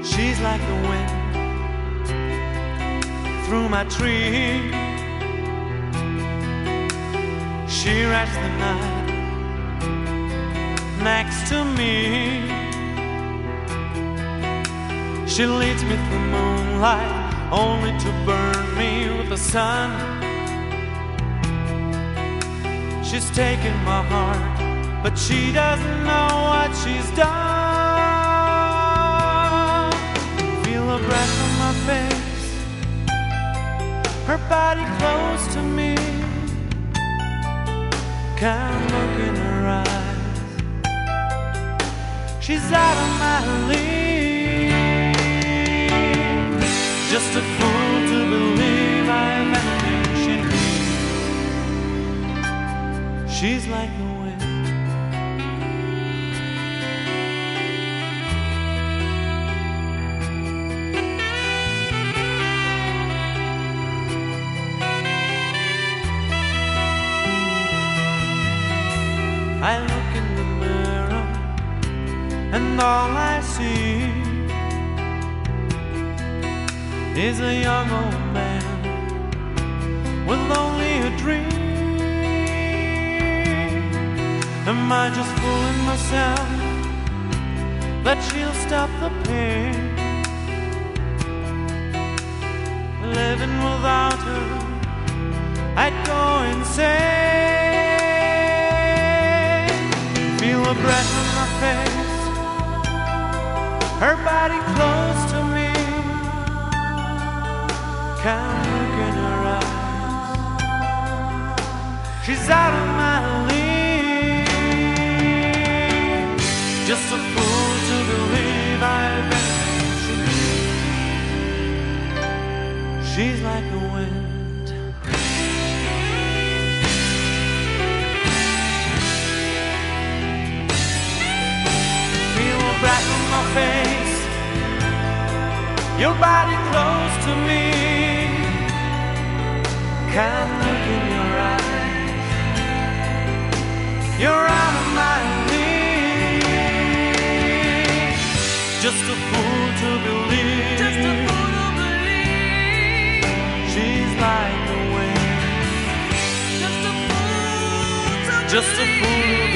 She's like the wind through my tree. She writes the night next to me. She leads me through moonlight, only to burn me with the sun. She's taken my heart, but she doesn't know what she's done. Feel her breath on my face, her body close to me. Can't look in her eyes, she's out of my league. Just a fool to believe I have anything she needs. She's like the wind. I look in the mirror and all I see is a young old man with only a dream. Am I just fooling myself that she'll stop the pain? Living without her, I'd go insane. Feel her breath on my face, her body close to me. Can't look in her eyes, she's out of my league. Just a fool to believe I've anything she needs. She's like the wind. Feel her breath on my face, your body close to me. Can't look in your eyes, you're out of my league. Just a fool to believe, just a fool to believe. She's like the wind, just a fool to believe.